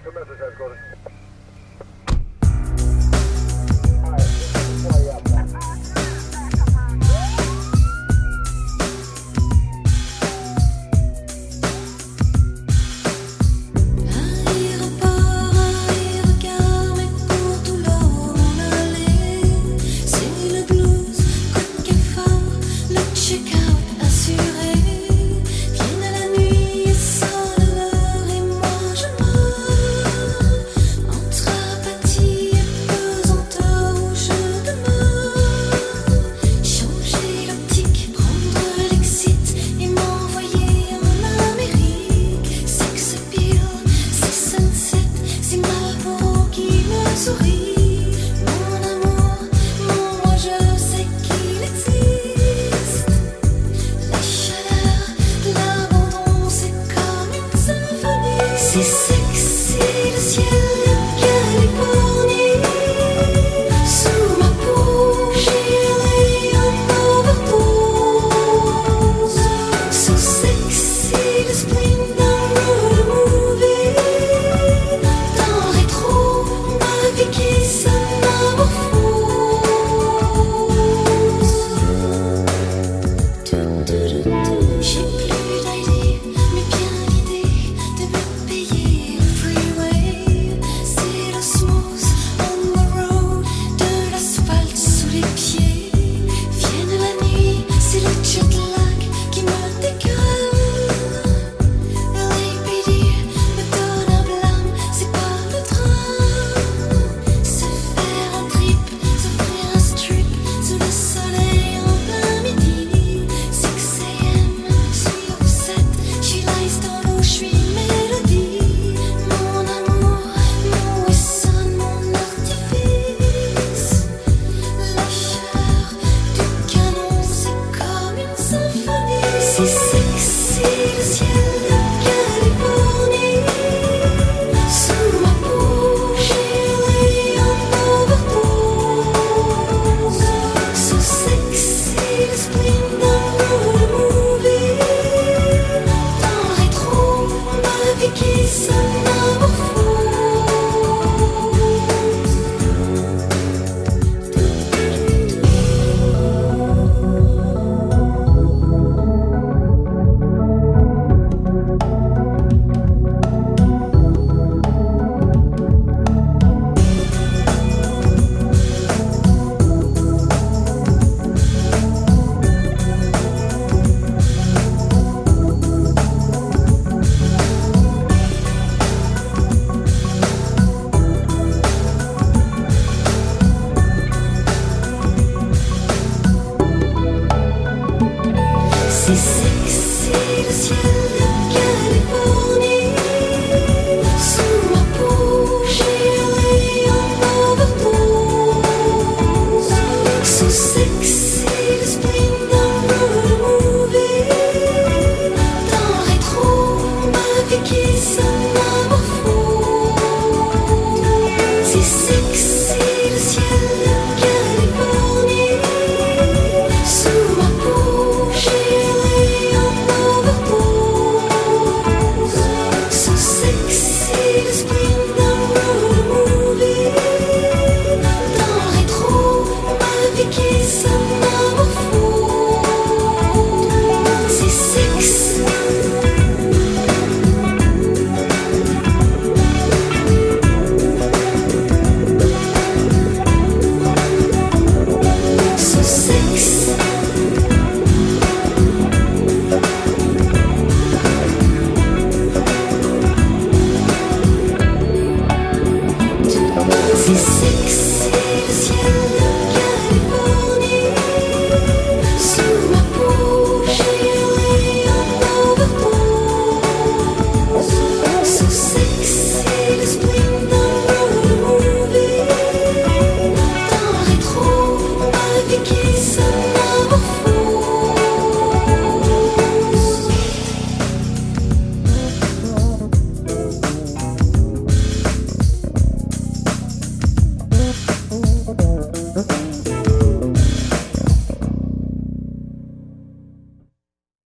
That's the message I've got it. C'est sexy le ciel de Californie. Sous ma peau j'ai un overdose. So sexy le spleen d'un road movie. Dans le rétro, ma vie qui se métamorphose. J'ai plus d'idée, mais bien l'idée de me payer le freeway. C'est l'osmose on the road, de l'asphalte sous les pieds. Vienne la nuit, c'est le jet lag qui me dégrade. LAPD me donne un blâme, c'est pas le train. Se faire un trip, s'offrir un strip sous le soleil en plein midi. 6 AM, sur 7, she lies dans l'eau, j'suis mélodie. Mon amour, mon wesson, mon artifice. La chaleur du canon, c'est comme une symphonie. C'est sexy le ciel de Californie. Sous ma peau, j'ai un overdose. So sexy le spleen d'un road movie. Dans le rétro, ma vie qui se C'est sexy le ciel de Californie. Sous ma peau, j'ai un overdose. So sexy le spleen d'un road movie. Dans le rétro, ma vie qui se